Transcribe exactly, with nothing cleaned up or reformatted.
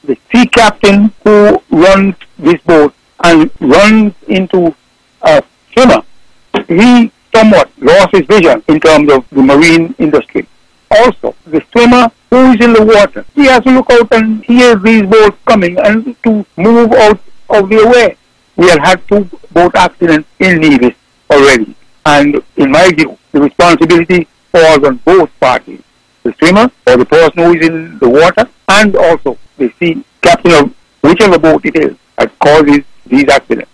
the sea captain who runs this boat and runs into a swimmer, he somewhat lost his vision in terms of the marine industry. Also, the swimmer who is in the water, he has to look out and hear these boats coming and to move out of their way. We have had two boat accidents in Nevis already, and in my view, the responsibility falls on both parties, the swimmer or the person who is in the water, and also the sea captain of whichever boat it is that causes these accidents.